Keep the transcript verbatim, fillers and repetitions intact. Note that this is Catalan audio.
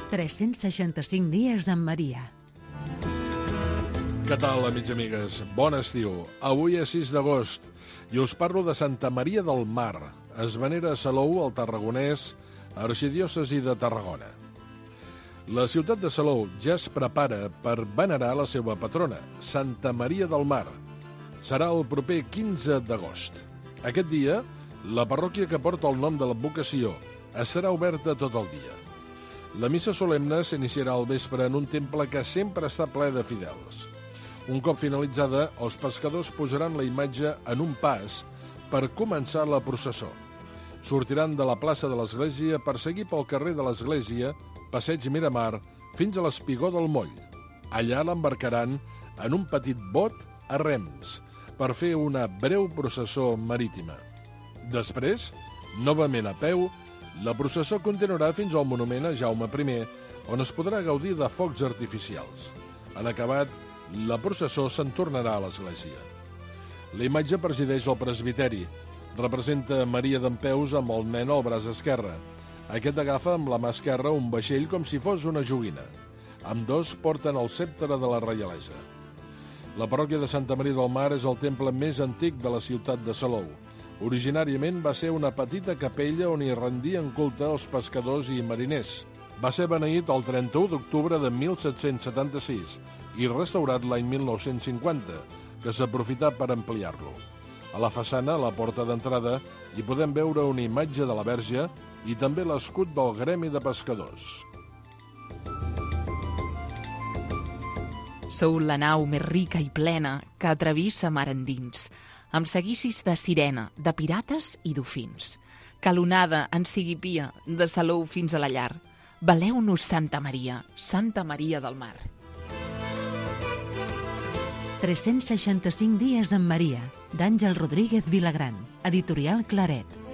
tres-cents seixanta-cinc dies amb Maria. Què tal, amics i amigues? Bon estiu. Avui és sis d'agost i us parlo de Santa Maria del Mar. Es venera a Salou, al Tarragonès, arxidiòcesi de Tarragona. La ciutat de Salou ja es prepara per venerar la seva patrona, Santa Maria del Mar. Serà el proper quinze d'agost. Aquest dia, la parròquia que porta el nom de l'advocació estarà oberta tot el dia. La missa solemne s'iniciarà al vespre en un temple que sempre està ple de fidels. Un cop finalitzada, els pescadors posaran la imatge en un pas per començar la processó. Sortiran de la plaça de l'Església per seguir pel carrer de l'Església, Passeig Miramar, fins a l'Espigó del Moll. Allà l'embarcaran en un petit bot a rems per fer una breu processó marítima. Després, novament a peu, la processó continuarà fins al monument a Jaume primer, on es podrà gaudir de focs artificials. En acabat, la processó se'n tornarà a l'església. La imatge presideix el presbiteri. Representa Maria dempeus amb el nen al braç esquerre. Aquest agafa amb la mà esquerra un vaixell com si fos una joguina. Ambdós porten el ceptre de la reialesa. La parròquia de Santa Maria del Mar és el temple més antic de la ciutat de Salou. Originàriament va ser una petita capella on hi rendien culte els pescadors i mariners. Va ser beneït el trenta-u d'octubre de mil set-cents setanta-sis i restaurat l'any mil nou-cents cinquanta, que s'aprofità per ampliar-lo. A la façana, a la porta d'entrada, hi podem veure una imatge de la Verge i també l'escut del gremi de pescadors. Sou la nau més rica i plena que atravessa mar endins, amb seguicis de sirena, de pirates i dofins. Que l'onada en sigui pia, de Salou fins a la llar. Valeu-nos Santa Maria, Santa Maria del Mar. tres-cents seixanta-cinc dies amb Maria, d'Àngel Rodríguez Vilagran, editorial Claret.